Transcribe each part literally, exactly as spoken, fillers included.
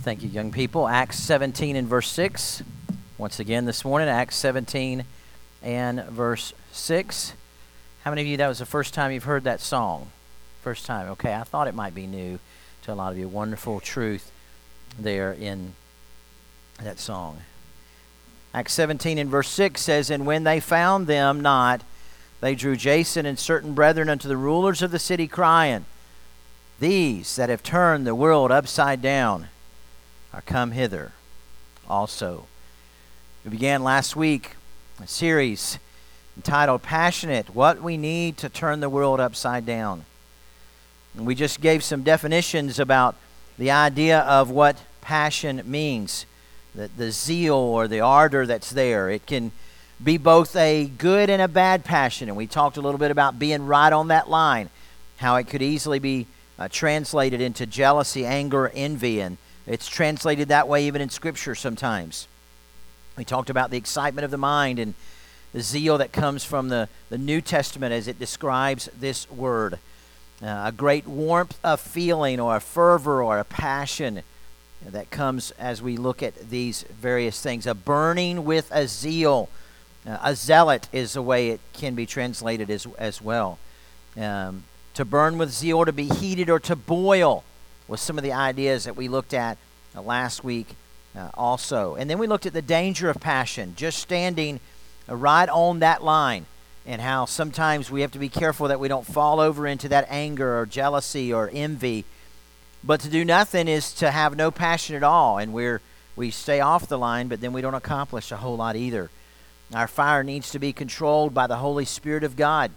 Thank you, young people. Acts seventeen and verse six. Once again this morning, Acts seventeen and verse six. How many of you, that was the first time you've heard that song? First time. Okay, I thought it might be new to a lot of you. Wonderful truth there in that song. Acts seventeen and verse six says, "And when they found them not, they drew Jason and certain brethren unto the rulers of the city, crying, These that have turned the world upside down are come hither also." We began last week a series entitled Passionate, What We Need to Turn the World Upside Down. And we just gave some definitions about the idea of what passion means, the, the zeal or the ardor that's there. It can be both a good and a bad passion, and we talked a little bit about being right on that line, how it could easily be uh, translated into jealousy, anger, envy, and it's translated that way even in Scripture sometimes. We talked about the excitement of the mind and the zeal that comes from the, the New Testament as it describes this word. Uh, a great warmth of feeling or a fervor or a passion that comes as we look at these various things. A burning with a zeal. Uh, a zealot is the way it can be translated as, as well. Um, to burn with zeal, to be heated, or to boil was some of the ideas that we looked at uh, last week uh, also. And then we looked at the danger of passion, just standing uh, right on that line, and how sometimes we have to be careful that we don't fall over into that anger or jealousy or envy. But to do nothing is to have no passion at all, and we're we stay off the line, but then we don't accomplish a whole lot either. Our fire needs to be controlled by the Holy Spirit of God.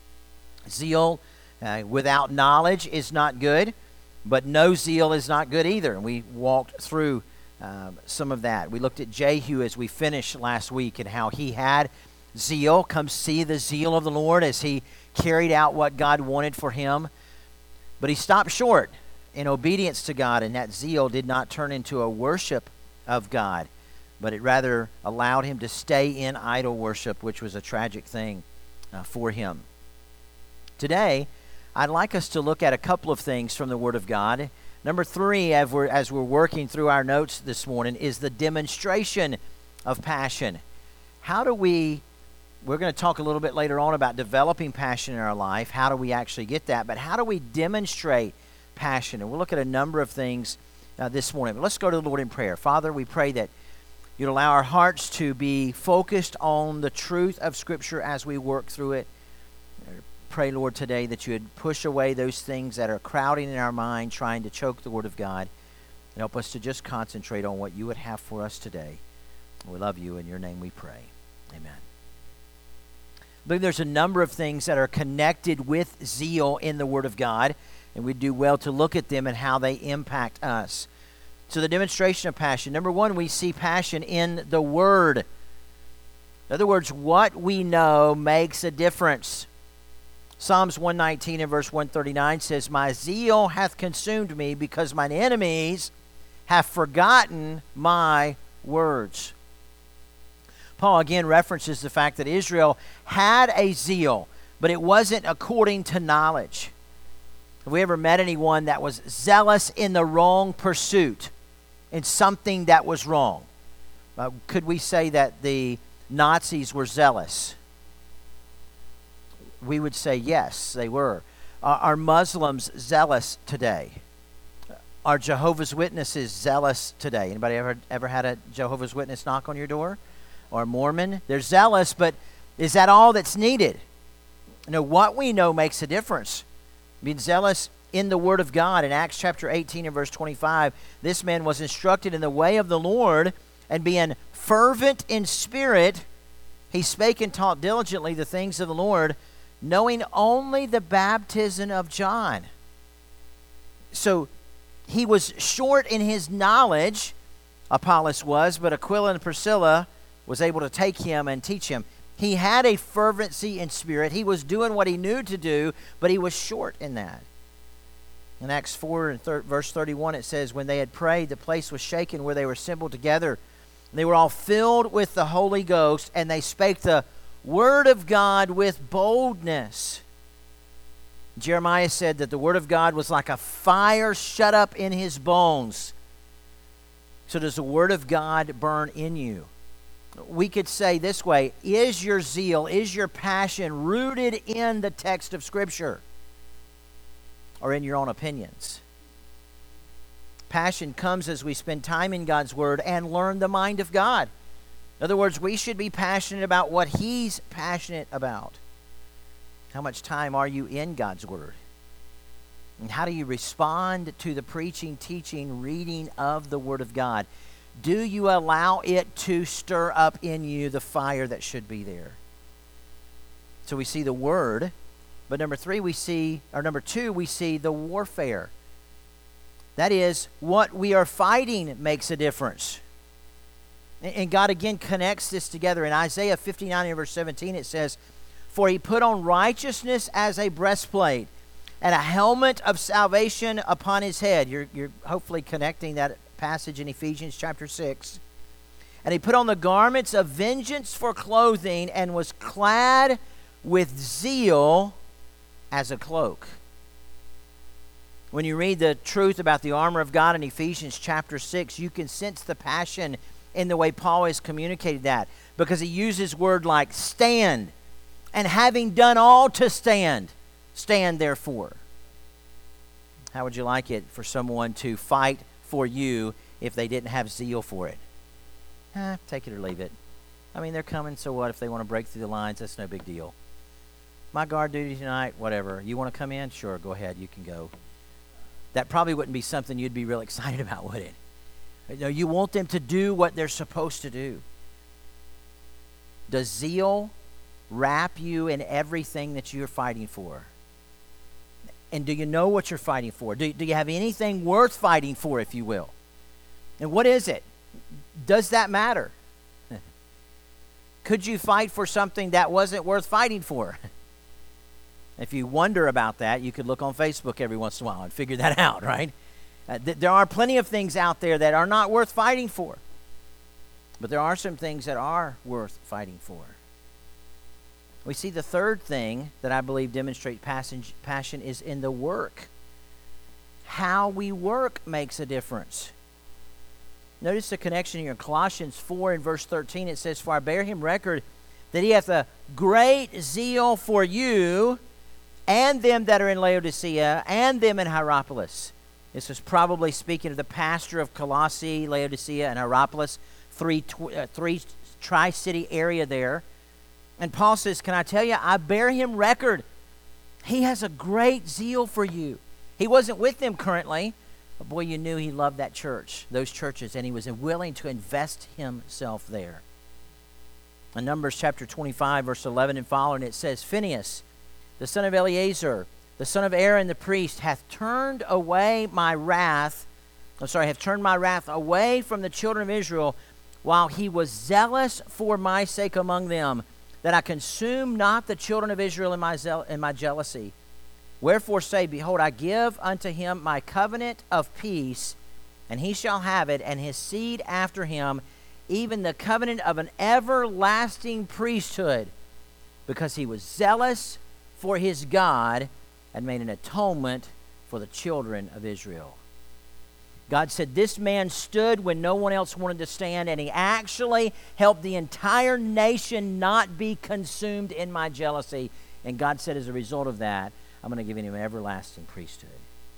Zeal uh, without knowledge is not good, but no zeal is not good either. And we walked through um, some of that. We looked at Jehu as we finished last week and how he had zeal. Come see the zeal of the Lord as he carried out what God wanted for him. But he stopped short in obedience to God, and that zeal did not turn into a worship of God, but it rather allowed him to stay in idol worship, which was a tragic thing uh, for him. Today, I'd like us to look at a couple of things from the Word of God. Number three, as we're, as we're working through our notes this morning, is the demonstration of passion. How do we, we're going to talk a little bit later on about developing passion in our life. How do we actually get that? But how do we demonstrate passion? And we'll look at a number of things uh, this morning. But let's go to the Lord in prayer. Father, we pray that you'd allow our hearts to be focused on the truth of Scripture as we work through it. Pray, Lord, today that you would push away those things that are crowding in our mind, trying to choke the Word of God, and help us to just concentrate on what you would have for us today. We love you. In your name we pray. Amen. I believe there's a number of things that are connected with zeal in the Word of God, and we do well to look at them and how they impact us. So the demonstration of passion. Number one, we see passion in the Word. In other words, what we know makes a difference. Psalms one nineteen and verse one thirty-nine says, My zeal hath consumed me because mine enemies have forgotten my words. Paul again references the fact that Israel had a zeal, but it wasn't according to knowledge. Have we ever met anyone that was zealous in the wrong pursuit, in something that was wrong? Uh, could we say that the Nazis were zealous? We would say yes, they were. Uh, are Muslims zealous today? Are Jehovah's Witnesses zealous today? Anybody ever ever had a Jehovah's Witness knock on your door? Or a Mormon? They're zealous, but is that all that's needed? No, what we know makes a difference. Being zealous in the Word of God. In Acts chapter eighteen and verse twenty-five, this man was instructed in the way of the Lord, and being fervent in spirit, he spake and taught diligently the things of the Lord, knowing only the baptism of John. So he was short in his knowledge, Apollos was, but Aquila and Priscilla was able to take him and teach him. He had a fervency in spirit. He was doing what he knew to do, but he was short in that. In Acts four and thir- verse thirty-one, it says, When they had prayed, the place was shaken where they were assembled together. They were all filled with the Holy Ghost, and they spake the Word of God with boldness. Jeremiah said that the Word of God was like a fire shut up in his bones. So does the Word of God burn in you? We could say this way, is your zeal, is your passion rooted in the text of Scripture or in your own opinions? Passion comes as we spend time in God's Word and learn the mind of God. In other words, we should be passionate about what He's passionate about. How much time are you in God's Word? And how do you respond to the preaching, teaching, reading of the Word of God? Do you allow it to stir up in you the fire that should be there? So we see the Word, but number three, we see, or number two, we see the warfare. That is, what we are fighting makes a difference. And God again connects this together. In Isaiah fifty-nine and verse seventeen, it says, "For he put on righteousness as a breastplate, and a helmet of salvation upon his head." You're, you're hopefully connecting that passage in Ephesians chapter six. "And he put on the garments of vengeance for clothing, and was clad with zeal as a cloak." When you read the truth about the armor of God in Ephesians chapter six, you can sense the passion in the way Paul has communicated that, because he uses word like stand, and having done all to stand, stand therefore. How would you like it for someone to fight for you if they didn't have zeal for it? Eh, take it or leave it. I mean, they're coming, so what? If they want to break through the lines, that's no big deal. My guard duty tonight, whatever. You want to come in? Sure, go ahead. You can go. That probably wouldn't be something you'd be real excited about, would it? You know, you want them to do what they're supposed to do. Does zeal wrap you in everything that you're fighting for? And do you know what you're fighting for? Do, do you have anything worth fighting for, if you will? And what is it? Does that matter? Could you fight for something that wasn't worth fighting for? If you wonder about that, you could look on Facebook every once in a while and figure that out, right? Uh, th- there are plenty of things out there that are not worth fighting for. But there are some things that are worth fighting for. We see the third thing that I believe demonstrates passion, passion is in the work. How we work makes a difference. Notice the connection here in Colossians four and verse thirteen. It says, "For I bear him record that he hath a great zeal for you, and them that are in Laodicea, and them in Hierapolis." This is probably speaking of the pastor of Colossae, Laodicea, and Hierapolis, three, tw- uh, three tri-city area there. And Paul says, can I tell you, I bear him record. He has a great zeal for you. He wasn't with them currently, but boy, you knew he loved that church, those churches, and he was willing to invest himself there. In Numbers chapter twenty-five, verse eleven and following, it says, "Phinehas, the son of Eleazar, the son of Aaron the priest, hath turned away my wrath, I'm sorry, hath turned my wrath away from the children of Israel, while he was zealous for my sake among them, that I consume not the children of Israel in my zeal, in my jealousy. Wherefore say, behold, I give unto him my covenant of peace, and he shall have it, and his seed after him, even the covenant of an everlasting priesthood, because he was zealous for his God, and made an atonement for the children of Israel." God said this man stood when no one else wanted to stand, and he actually helped the entire nation not be consumed in my jealousy. And God said as a result of that, I'm going to give him an everlasting priesthood.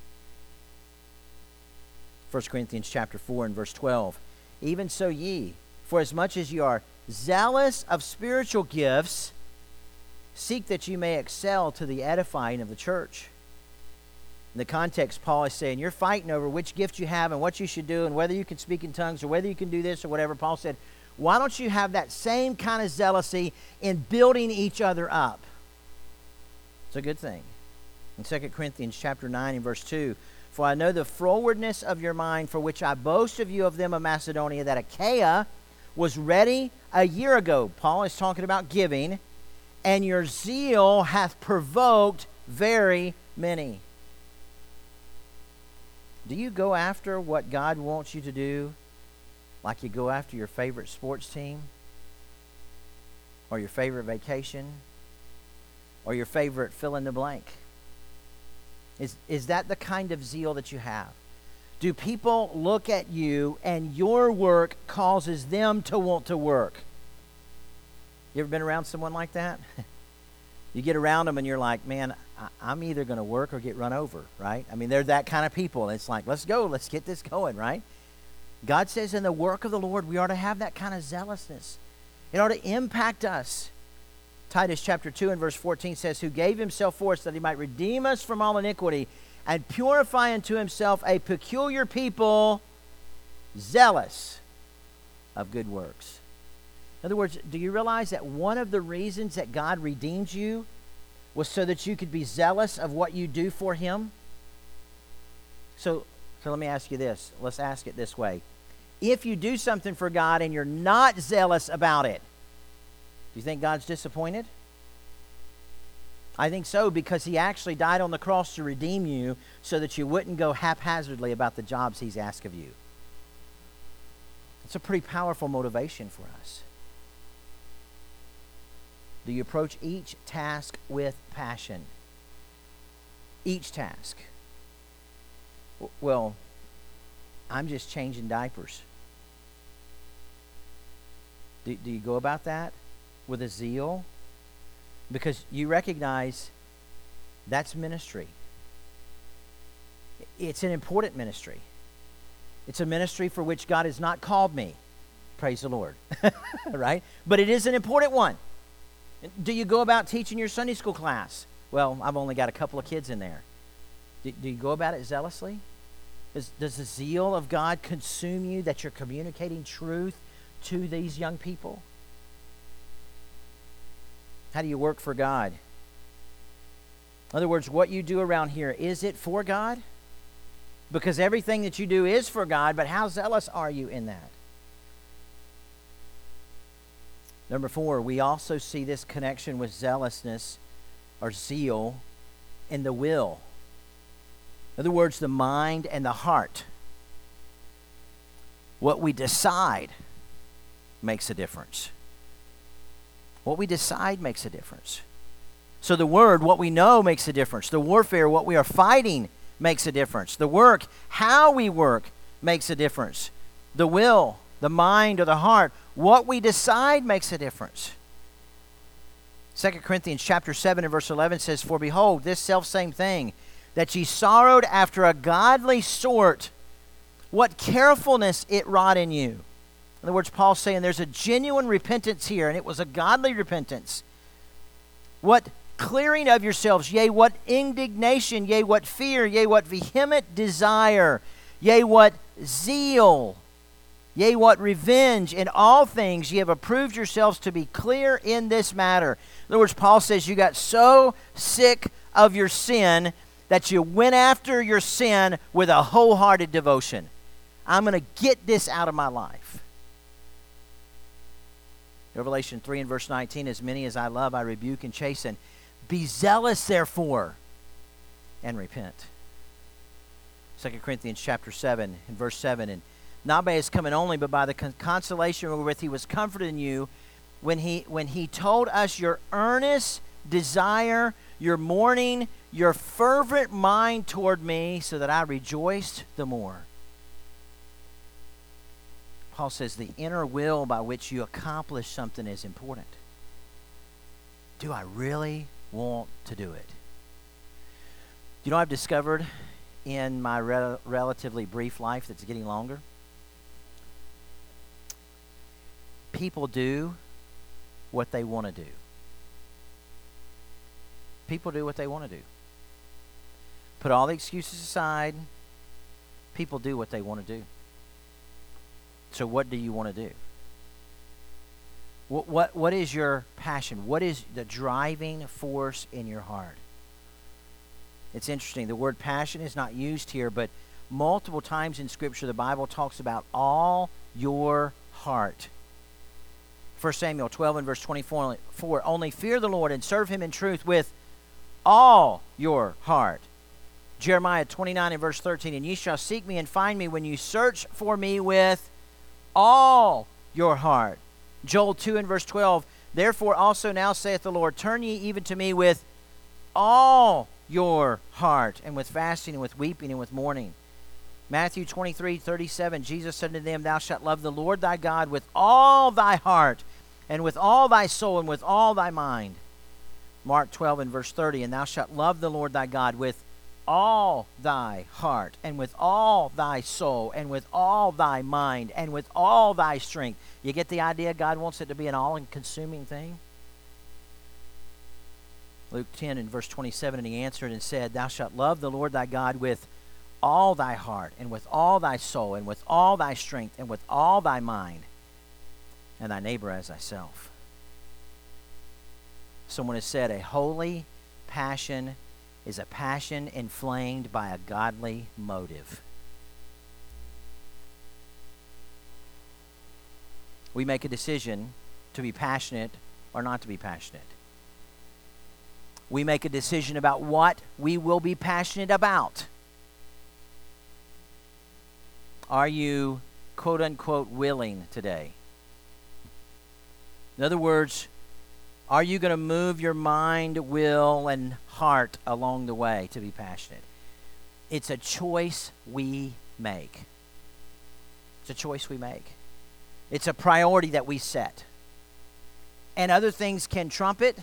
First Corinthians chapter four and verse twelve, "Even so ye, for as much as ye are zealous of spiritual gifts, seek that you may excel to the edifying of the church." In the context, Paul is saying, you're fighting over which gift you have and what you should do and whether you can speak in tongues or whether you can do this or whatever. Paul said, why don't you have that same kind of zealousy in building each other up? It's a good thing. In Second Corinthians chapter nine and verse two, "For I know the frowardness of your mind, for which I boast of you of them of Macedonia, that Achaia was ready a year ago." Paul is talking about giving. "And your zeal hath provoked very many." Do you go after what God wants you to do like you go after your favorite sports team? Or your favorite vacation? Or your favorite fill in the blank? Is, is that the kind of zeal that you have? Do people look at you and your work causes them to want to work? You ever been around someone like that? You get around them and you're like, man, I- I'm either going to work or get run over, right? I mean, they're that kind of people. It's like, let's go, let's get this going, right? God says in the work of the Lord, we are to have that kind of zealousness. It ought to impact us. Titus chapter two and verse fourteen says, who gave himself for us that he might redeem us from all iniquity and purify unto himself a peculiar people, zealous of good works. In other words, do you realize that one of the reasons that God redeemed you was so that you could be zealous of what you do for him? So, so let me ask you this. Let's ask it this way. If you do something for God and you're not zealous about it, do you think God's disappointed? I think so, because he actually died on the cross to redeem you so that you wouldn't go haphazardly about the jobs he's asked of you. It's a pretty powerful motivation for us. Do you approach each task with passion? Each task. Well, I'm just changing diapers. Do, do you go about that with a zeal? Because you recognize that's ministry. It's an important ministry. It's a ministry for which God has not called me. Praise the Lord. Right? But it is an important one. Do you go about teaching your Sunday school class? Well, I've only got a couple of kids in there. Do, do you go about it zealously? Does, does the zeal of God consume you that you're communicating truth to these young people? How do you work for God? In other words, what you do around here, is it for God? Because everything that you do is for God, but how zealous are you in that? Number four, we also see this connection with zealousness or zeal in the will. In other words, the mind and the heart. What we decide makes a difference. What we decide makes a difference. So the word, what we know, makes a difference. The warfare, what we are fighting, makes a difference. The work, how we work, makes a difference. The will, the mind, or the heart, what we decide makes a difference. Second Corinthians chapter seven and verse eleven says, for behold, this selfsame thing, that ye sorrowed after a godly sort, what carefulness it wrought in you. In other words, Paul's saying there's a genuine repentance here, and it was a godly repentance. What clearing of yourselves, yea, what indignation, yea, what fear, yea, what vehement desire, yea, what zeal, yea, what revenge, in all things ye have approved yourselves to be clear in this matter. In other words, Paul says you got so sick of your sin that you went after your sin with a wholehearted devotion. I'm going to get this out of my life. Revelation three and verse nineteen, as many as I love, I rebuke and chasten. Be zealous, therefore, and repent. Second Corinthians chapter seven and verse seven, and not by his coming only, but by the con- consolation wherewith he was comforted in you, when he when he told us your earnest desire, your mourning, your fervent mind toward me, so that I rejoiced the more. Paul says the inner will by which you accomplish something is important. Do I really want to do it? You know what I've discovered in my re- relatively brief life that's getting longer? People do what they want to do. People do what they want to do. Put all the excuses aside. People do what they want to do. So what do you want to do? What, what, what is your passion? What is the driving force in your heart? It's interesting. The word passion is not used here, but multiple times in Scripture, the Bible talks about all your heart. First Samuel twelve and verse twenty-four, only fear the Lord and serve him in truth with all your heart. Jeremiah twenty-nine and verse thirteen, and ye shall seek me and find me when you search for me with all your heart. Joel two and verse twelve, therefore also now saith the Lord, turn ye even to me with all your heart, and with fasting and with weeping and with mourning. Matthew twenty-three thirty-seven, Jesus said to them, Thou shalt love the Lord thy God with all thy heart, and with all thy soul, and with all thy mind. Mark twelve and verse thirty, And thou shalt love the Lord thy God with all thy heart, and with all thy soul, and with all thy mind, and with all thy strength. You get the idea? God wants it to be an all-consuming thing. Luke ten and verse twenty-seven, And he answered and said, Thou shalt love the Lord thy God with all thy heart, and with all thy soul, and with all thy strength, and with all thy mind, and thy neighbor as thyself. Someone has said, a holy passion is a passion inflamed by a godly motive. We make a decision to be passionate or not to be passionate. We make a decision about what we will be passionate about. Are you, quote unquote, willing today? In other words, are you going to move your mind, will, and heart along the way to be passionate? It's a choice we make. It's a choice we make. It's a priority that we set. And other things can trump it.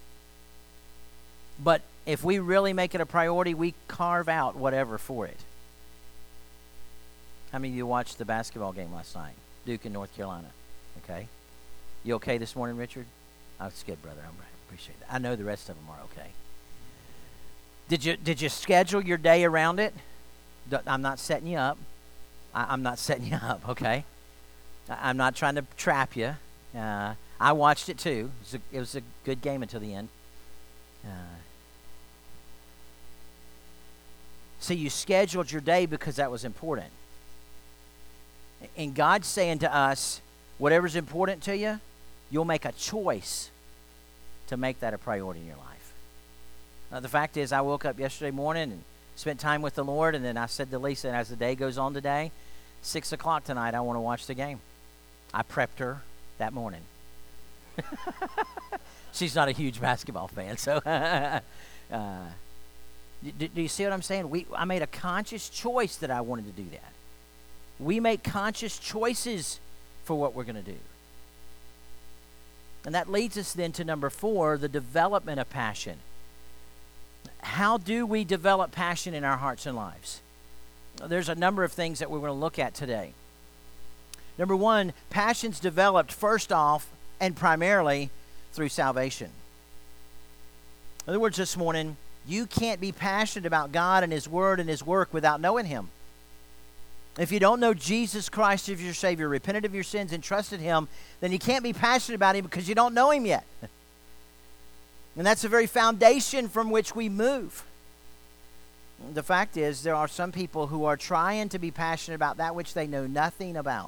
But if we really make it a priority, we carve out whatever for it. How many of you watched the basketball game last night? Duke and North Carolina. Okay. You okay this morning, Richard? Oh, it's good, brother. I appreciate that. I know the rest of them are okay. Did you did you schedule your day around it? I'm not setting you up. I, I'm not setting you up, okay? I, I'm not trying to trap you. Uh, I watched it too. It was, a, it was a good game until the end. Uh, see, you scheduled your day because that was important. And God's saying to us, whatever's important to you, you'll make a choice to make that a priority in your life. Uh, the fact is, I woke up yesterday morning and spent time with the Lord, and then I said to Lisa, as the day goes on today, six o'clock tonight, I want to watch the game. I prepped her that morning. She's not a huge basketball fan, so uh, do, do you see what I'm saying? We I made a conscious choice that I wanted to do that. We make conscious choices for what we're going to do. And that leads us then to number four, the development of passion. How do we develop passion in our hearts and lives? There's a number of things that we're going to look at today. Number one, passion's developed first off and primarily through salvation. In other words, this morning, you can't be passionate about God and His Word and His work without knowing Him. If you don't know Jesus Christ as your Savior, repented of your sins and trusted Him, then you can't be passionate about Him because you don't know Him yet. And that's the very foundation from which we move. The fact is, there are some people who are trying to be passionate about that which they know nothing about.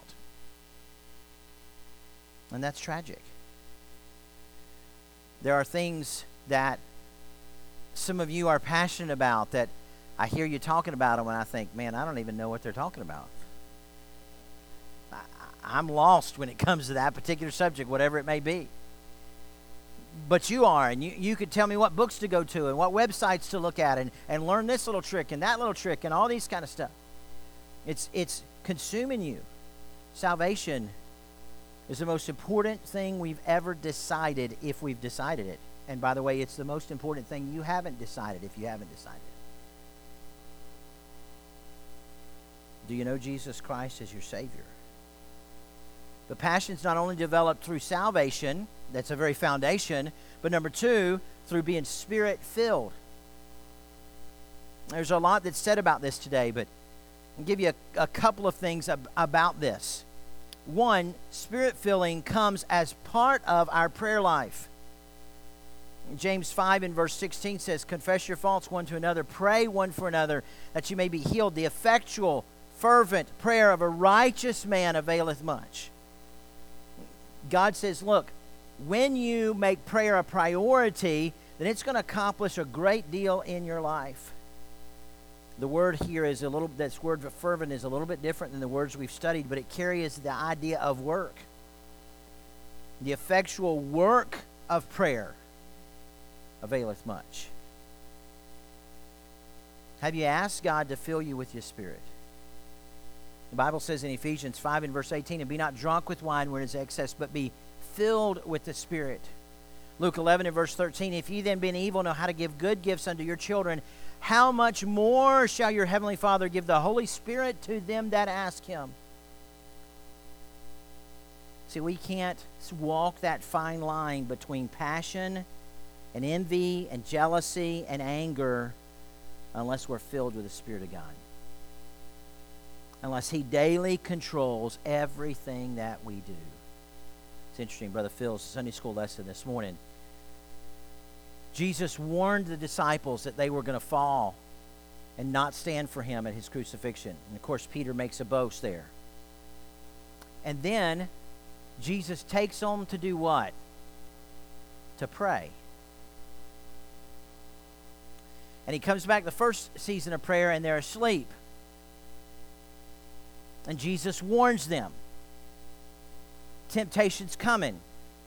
And that's tragic. There are things that some of you are passionate about that I hear you talking about them and I think, man, I don't even know what they're talking about. I, I'm lost when it comes to that particular subject, whatever it may be. But you are, and you, you could tell me what books to go to and what websites to look at and, and learn this little trick and that little trick and all these kind of stuff. It's, it's consuming you. Salvation is the most important thing we've ever decided if we've decided it. And by the way, it's the most important thing you haven't decided if you haven't decided it. Do you know Jesus Christ as your Savior? But passion's not only developed through salvation, that's a very foundation, but number two, through being Spirit-filled. There's a lot that's said about this today, but I'll give you a, a couple of things ab- about this. One, Spirit-filling comes as part of our prayer life. James five in verse sixteen says, Confess your faults one to another, pray one for another, that you may be healed. The effectual, fervent prayer of a righteous man availeth much. God says, look, when you make prayer a priority, then it's going to accomplish a great deal in your life. The word here is a little, this word fervent is a little bit different than the words we've studied, but it carries the idea of work. The effectual work of prayer availeth much. Have you asked God to fill you with His Spirit? The Bible says in Ephesians five and verse eighteen, and be not drunk with wine wherein is excess, but be filled with the Spirit. Luke eleven and verse thirteen, if ye then being evil know how to give good gifts unto your children, how much more shall your heavenly Father give the Holy Spirit to them that ask him? See, we can't walk that fine line between passion and envy and jealousy and anger unless we're filled with the Spirit of God. Unless he daily controls everything that we do. It's interesting, Brother Phil's Sunday school lesson this morning. Jesus warned the disciples that they were going to fall and not stand for him at his crucifixion. And of course, Peter makes a boast there. And then Jesus takes them to do what? To pray. And he comes back the first season of prayer and they're asleep. And Jesus warns them. Temptation's coming.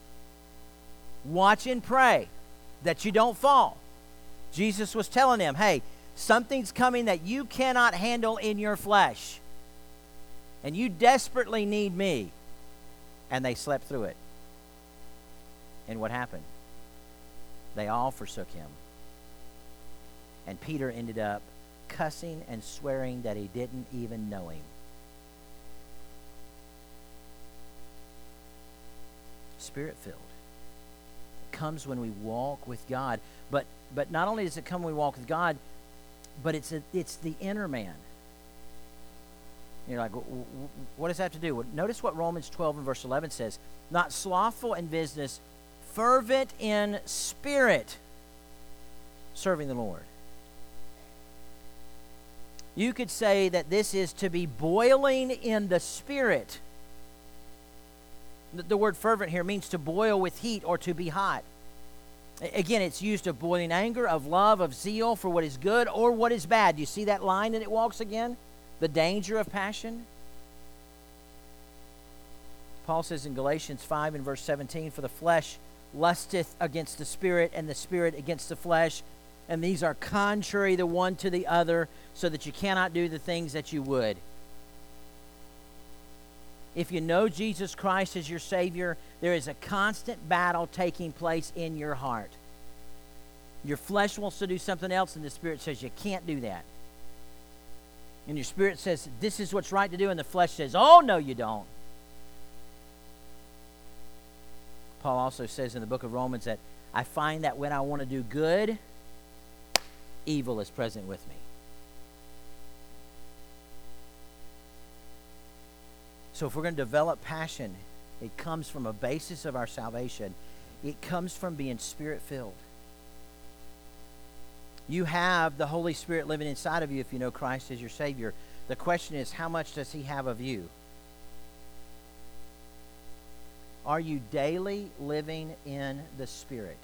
Watch and pray that you don't fall. Jesus was telling them, hey, something's coming that you cannot handle in your flesh. And you desperately need me. And they slept through it. And what happened? They all forsook him. And Peter ended up cussing and swearing that he didn't even know him. Spirit-filled. It comes when we walk with God. But but not only does it come when we walk with God, but it's a, it's the inner man. You're like, what does that have to do? Well, notice what Romans twelve and verse eleven says. Not slothful in business, fervent in spirit, serving the Lord. You could say that this is to be boiling in the Spirit. The, the word fervent here means to boil with heat or to be hot. Again, it's used of boiling anger, of love, of zeal for what is good or what is bad. Do you see that line that it walks again? The danger of passion. Paul says in Galatians five and verse seventeen, for the flesh lusteth against the Spirit, and the Spirit against the flesh, and these are contrary the one to the other, so that you cannot do the things that you would. If you know Jesus Christ as your Savior, there is a constant battle taking place in your heart. Your flesh wants to do something else, and the Spirit says you can't do that. And your spirit says, this is what's right to do, and the flesh says, oh, no, you don't. Paul also says in the book of Romans that I find that when I want to do good, evil is present with me. So if we're going to develop passion, it comes from a basis of our salvation. It comes from being Spirit-filled. You have the Holy Spirit living inside of you if you know Christ as your Savior. The question is, how much does he have of you? Are you daily living in the Spirit?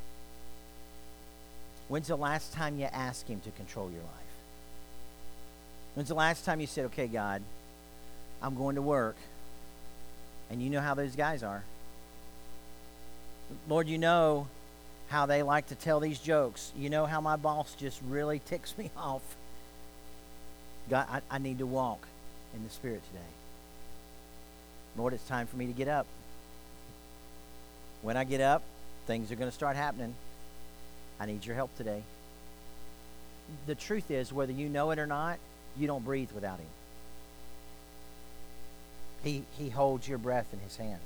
When's the last time you asked him to control your life? When's the last time you said, okay, God, I'm going to work, and you know how those guys are. Lord, you know how they like to tell these jokes. You know how my boss just really ticks me off. God, I, I need to walk in the Spirit today. Lord, it's time for me to get up. When I get up, things are going to start happening. I need your help today. The truth is, whether you know it or not, you don't breathe without him. He, he holds your breath in his hand.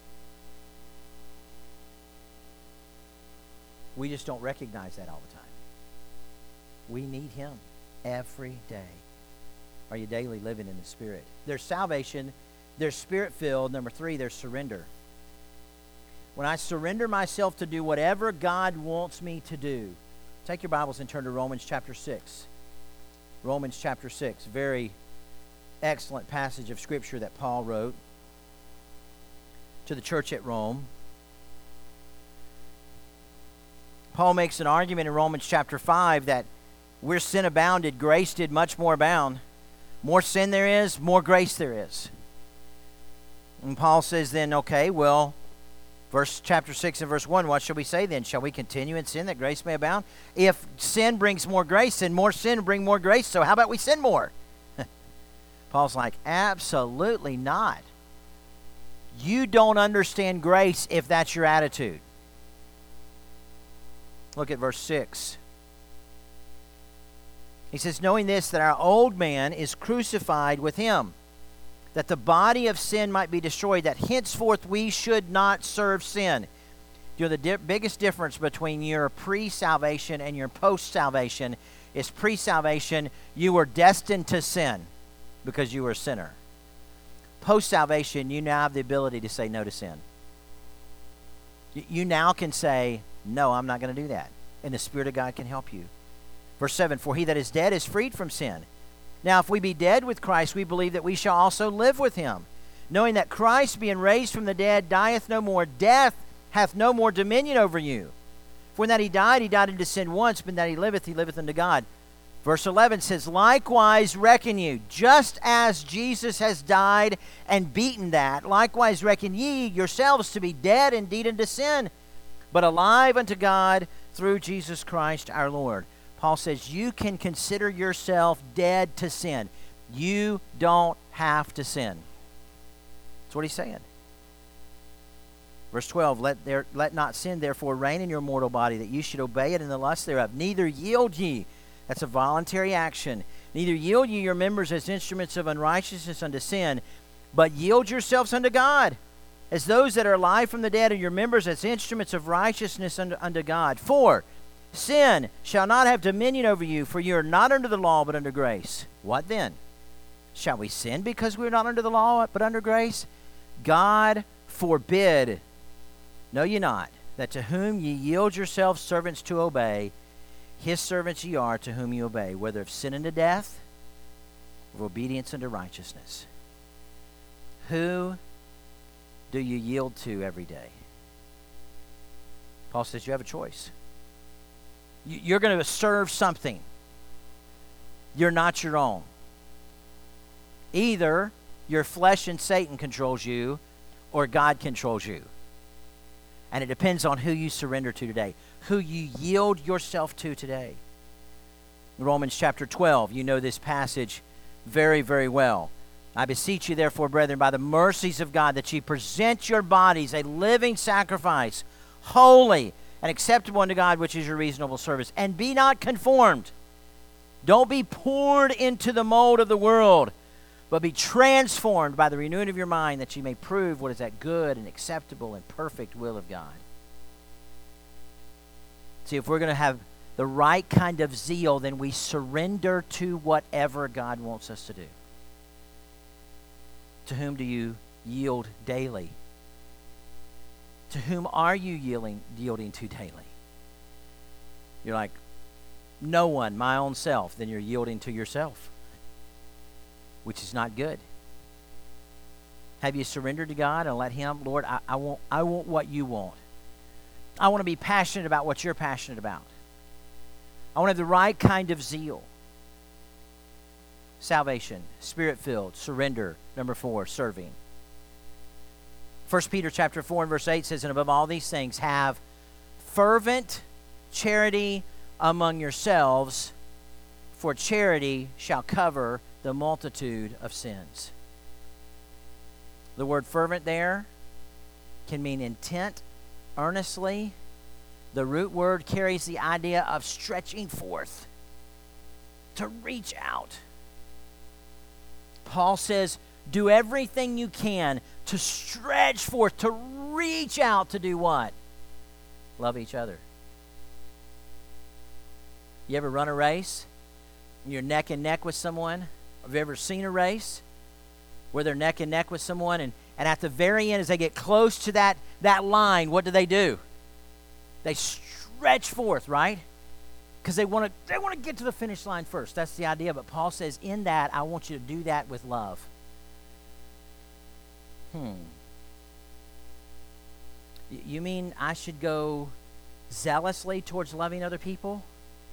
We just don't recognize that all the time. We need him every day. Are you daily living in the Spirit? There's salvation. There's Spirit-filled. Number three, there's surrender. When I surrender myself to do whatever God wants me to do. Take your Bibles and turn to Romans chapter six. Romans chapter six. Very excellent passage of Scripture that Paul wrote to the church at Rome. Paul makes an argument in Romans chapter five that where sin abounded, grace did much more abound. More sin there is, more grace there is. And Paul says then, okay, well, verse chapter six and verse one, what shall we say then? Shall we continue in sin that grace may abound? If sin brings more grace, then more sin will bring more grace. So how about we sin more? Paul's like, absolutely not. You don't understand grace if that's your attitude. Look at verse six. He says, knowing this, that our old man is crucified with him, that the body of sin might be destroyed, that henceforth we should not serve sin. You know, the di- biggest difference between your pre-salvation and your post-salvation is pre-salvation, you were destined to sin because you were a sinner. Post-salvation, you now have the ability to say no to sin. Y- you now can say, no, I'm not going to do that. And the Spirit of God can help you. Verse seven, for he that is dead is freed from sin. Now, if we be dead with Christ, we believe that we shall also live with him, knowing that Christ, being raised from the dead, dieth no more. Death hath no more dominion over you. For in that he died, he died unto sin once, but in that he liveth, he liveth unto God. Verse eleven says, likewise reckon you, just as Jesus has died and beaten that, likewise reckon ye yourselves to be dead indeed unto sin, but alive unto God through Jesus Christ our Lord. Paul says you can consider yourself dead to sin. You don't have to sin. That's what he's saying. Verse twelve, let there let not sin therefore reign in your mortal body, that you should obey it in the lust thereof. Neither yield ye, that's a voluntary action, neither yield ye your members as instruments of unrighteousness unto sin, but yield yourselves unto God, as those that are alive from the dead, and your members as instruments of righteousness unto, unto God. For sin shall not have dominion over you, for you are not under the law, but under grace. What then? Shall we sin because we are not under the law, but under grace? God forbid. Know ye not, that to whom ye yield yourselves servants to obey, his servants ye are to whom ye obey, whether of sin unto death, or of obedience unto righteousness. Who do you yield to every day? Paul says you have a choice. You're going to serve something. You're not your own. Either your flesh and Satan controls you, or God controls you. And it depends on who you surrender to today, who you yield yourself to today. Romans chapter twelve, you know this passage very, very well. I beseech you, therefore, brethren, by the mercies of God, that ye present your bodies a living sacrifice, holy and acceptable unto God, which is your reasonable service. And be not conformed. Don't be poured into the mold of the world, but be transformed by the renewing of your mind, that ye may prove what is that good and acceptable and perfect will of God. See, if we're going to have the right kind of zeal, then we surrender to whatever God wants us to do. To whom do you yield daily? To whom are you yielding, yielding to daily? You're like, no one, my own self. Then you're yielding to yourself, which is not good. Have you surrendered to God and let him, Lord, I, I want I want what you want. I want to be passionate about what you're passionate about. I want to have the right kind of zeal. Salvation, spirit-filled, surrender. Number four, serving. First Peter chapter four and verse eight says, and above all these things, have fervent charity among yourselves, for charity shall cover the multitude of sins. The word fervent there can mean intent, earnestly. The root word carries the idea of stretching forth, to reach out. Paul says, do everything you can to stretch forth, to reach out to do what? Love each other. You ever run a race? You're neck and neck with someone? Have you ever seen a race where they're neck and neck with someone, and, and at the very end, as they get close to that, that line, what do they do? They stretch forth, right? Because they want to they want to get to the finish line first. That's the idea. But Paul says, in that, I want you to do that with love. Hmm. You mean I should go zealously towards loving other people?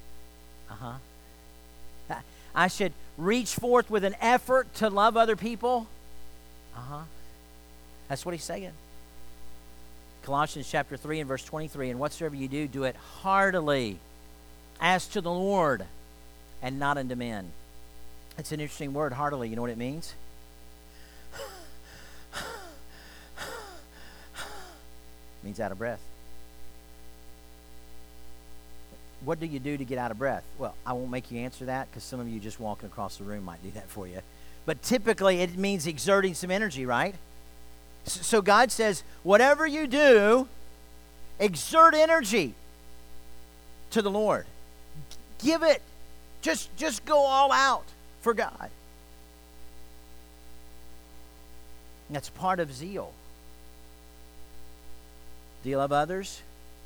Uh-huh. I should reach forth with an effort to love other people? Uh-huh. That's what he's saying. Colossians chapter three and verse twenty-three, and whatsoever you do, do it heartily, as to the Lord, and not unto men, It's an interesting word, heartily. You know what it means? It means out of breath. What do you do to get out of breath? Well, I won't make you answer that because some of you just walking across the room might do that for you. But typically it means exerting some energy, right? So God says, whatever you do, exert energy to the Lord. Give it. Just, just go all out for God. That's part of zeal. Do you love others?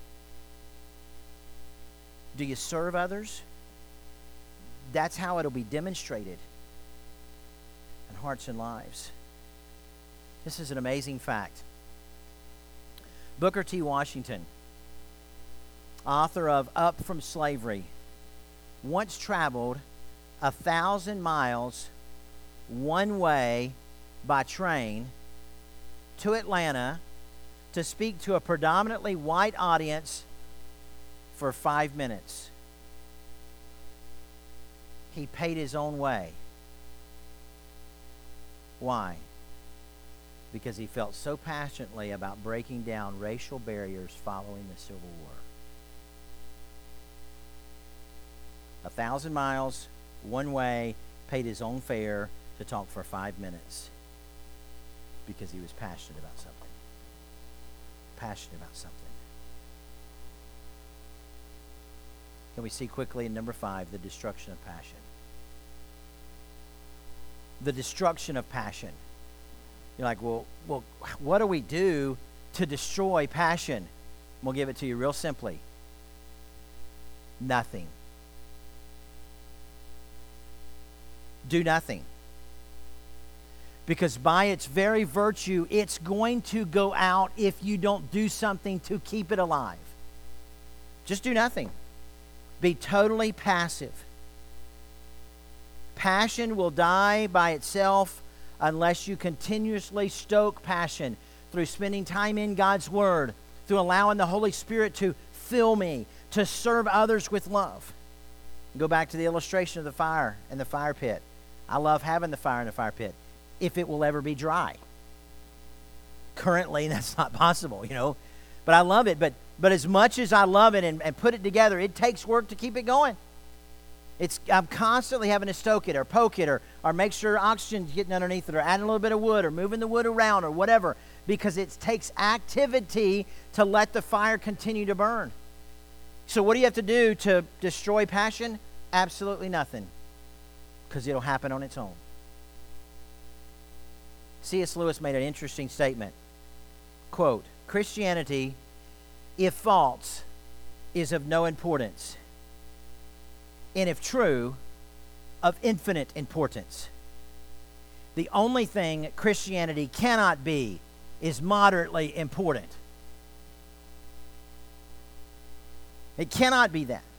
Do you serve others? That's how it'll be demonstrated in hearts and lives. This is an amazing fact. Booker T. Washington, author of Up from Slavery, once traveled a thousand miles one way by train to Atlanta to speak to a predominantly white audience for five minutes. He paid his own way. Why? Because he felt so passionately about breaking down racial barriers following the Civil War. A thousand miles, one way, paid his own fare to talk for five minutes because he was passionate about something. Passionate about something. Can we see quickly in number five, the destruction of passion? The destruction of passion. You're like, well, well, what do we do to destroy passion? We'll give it to you real simply. Nothing. Do nothing. Because by its very virtue, it's going to go out if you don't do something to keep it alive. Just do nothing. Be totally passive. Passion will die by itself unless you continuously stoke passion through spending time in God's Word, through allowing the Holy Spirit to fill me, to serve others with love. Go back to the illustration of the fire and the fire pit. I love having the fire in the fire pit, if it will ever be dry. Currently, that's not possible, you know. But I love it. But but as much as I love it and, and put it together, it takes work to keep it going. It's I'm constantly having to stoke it or poke it or, or make sure oxygen's getting underneath it or adding a little bit of wood or moving the wood around or whatever, because it takes activity to let the fire continue to burn. So what do you have to do to destroy passion? Absolutely nothing, because it'll happen on its own. C S Lewis made an interesting statement. Quote, Christianity, if false, is of no importance, and if true, of infinite importance. The only thing Christianity cannot be is moderately important. It cannot be that.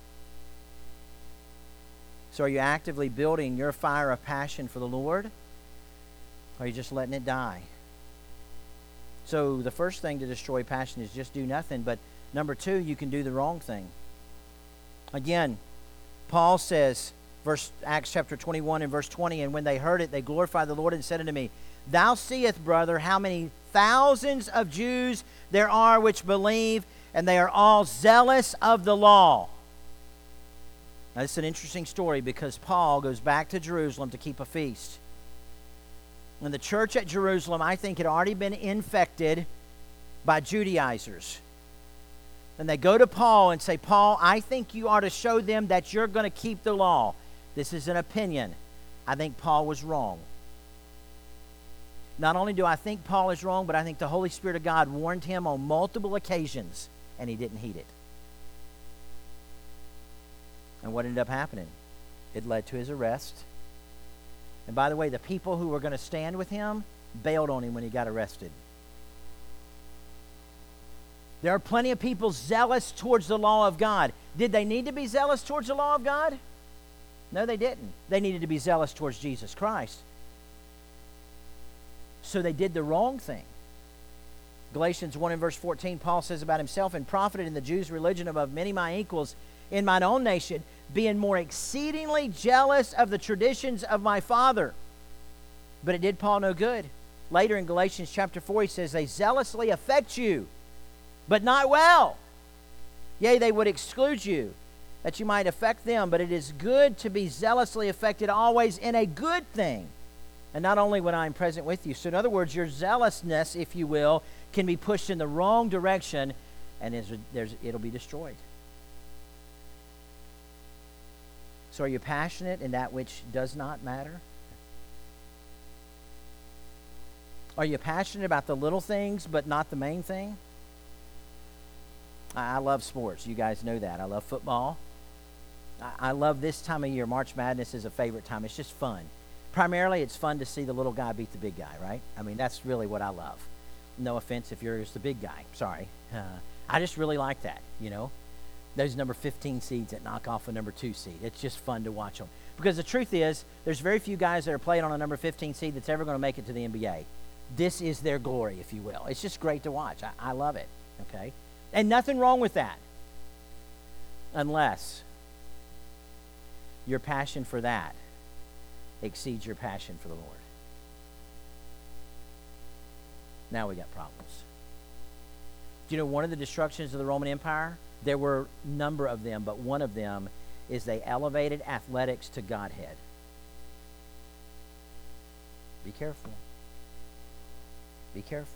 So are you actively building your fire of passion for the Lord? Or are you just letting it die? So the first thing to destroy passion is just do nothing. But number two, you can do the wrong thing. Again, Paul says, verse Acts chapter twenty-one and verse twenty, and when they heard it, they glorified the Lord and said unto me, Thou seest, brother, how many thousands of Jews there are which believe, and they are all zealous of the law. Now, this is an interesting story because Paul goes back to Jerusalem to keep a feast. And the church at Jerusalem, I think, had already been infected by Judaizers. And they go to Paul and say, Paul, I think you are to show them that you're going to keep the law. This is an opinion. I think Paul was wrong. Not only do I think Paul is wrong, but I think the Holy Spirit of God warned him on multiple occasions, and he didn't heed it. And what ended up happening? It led to his arrest. And by the way, the people who were going to stand with him bailed on him when he got arrested. There are plenty of people zealous towards the law of God. Did they need to be zealous towards the law of God? No, they didn't. They needed to be zealous towards Jesus Christ. So they did the wrong thing. Galatians one and verse fourteen, Paul says about himself, and profited in the Jews' religion above many my equals in mine own nation, being more exceedingly jealous of the traditions of my father. But it did Paul no good. Later in Galatians chapter four, he says, they zealously affect you, but not well. Yea, they would exclude you, that you might affect them, but it is good to be zealously affected always in a good thing, and not only when I am present with you. So in other words, your zealousness, if you will, can be pushed in the wrong direction, and there's, there's, it'll be destroyed. So are you passionate in that which does not matter? Are you passionate about the little things but not the main thing? I, I love sports. You guys know that. I love football. I, I love this time of year. March Madness is a favorite time. It's just fun. Primarily, it's fun to see the little guy beat the big guy, right? I mean, that's really what I love. No offense if you're just the big guy. Sorry. Uh, I just really like that, you know. Those number fifteen seeds that knock off a number two seed. It's just fun to watch them. Because the truth is, there's very few guys that are playing on a number fifteen seed that's ever going to make it to the N B A. This is their glory, if you will. It's just great to watch. I, I love it, okay? And nothing wrong with that. Unless your passion for that exceeds your passion for the Lord. Now we got problems. Do you know one of the destructions of the Roman Empire? There were a number of them, but one of them is they elevated athletics to Godhead. Be careful. Be careful.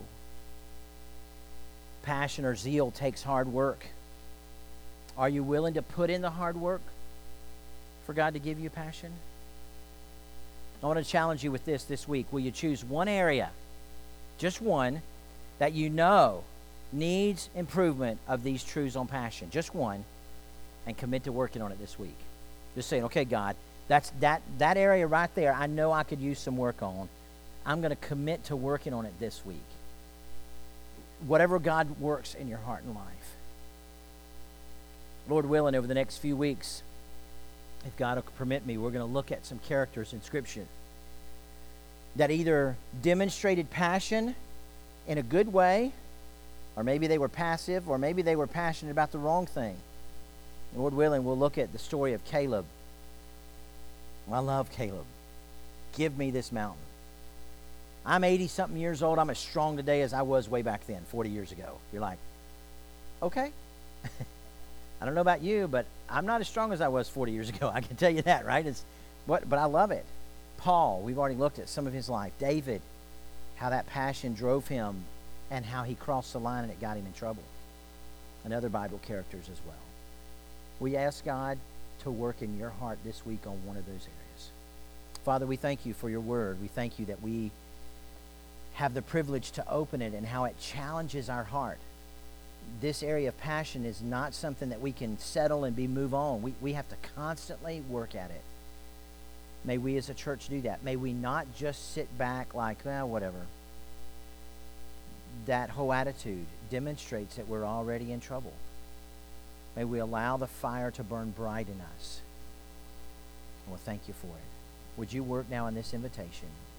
Passion or zeal takes hard work. Are you willing to put in the hard work for God to give you passion? I want to challenge you with this this week. Will you choose one area, just one, that you know needs improvement of these truths on passion? Just one, and commit to working on it this week. Just saying, okay, God, that's that that area right there I know I could use some work on. I'm going to commit to working on it this week. Whatever God works in your heart and life. Lord willing, over the next few weeks, if God will permit me, we're going to look at some characters in Scripture that either demonstrated passion in a good way, or maybe they were passive, or maybe they were passionate about the wrong thing. And Lord willing, we'll look at the story of Caleb. I love Caleb. Give me this mountain. I'm eighty-something years old. I'm as strong today as I was way back then, forty years ago. You're like, okay. I don't know about you, but I'm not as strong as I was forty years ago. I can tell you that, right? It's what, but I love it. Paul, we've already looked at some of his life. David, how that passion drove him and how he crossed the line and it got him in trouble. And other Bible characters as well. We ask God to work in your heart this week on one of those areas. Father, we thank you for your word. We thank you that we have the privilege to open it and how it challenges our heart. This area of passion is not something that we can settle and be move on. We, we have to constantly work at it. May we as a church do that. May we not just sit back like, well, whatever. That whole attitude demonstrates that we're already in trouble. May we allow the fire to burn bright in us. Well, thank you for it. Would you work now in this invitation?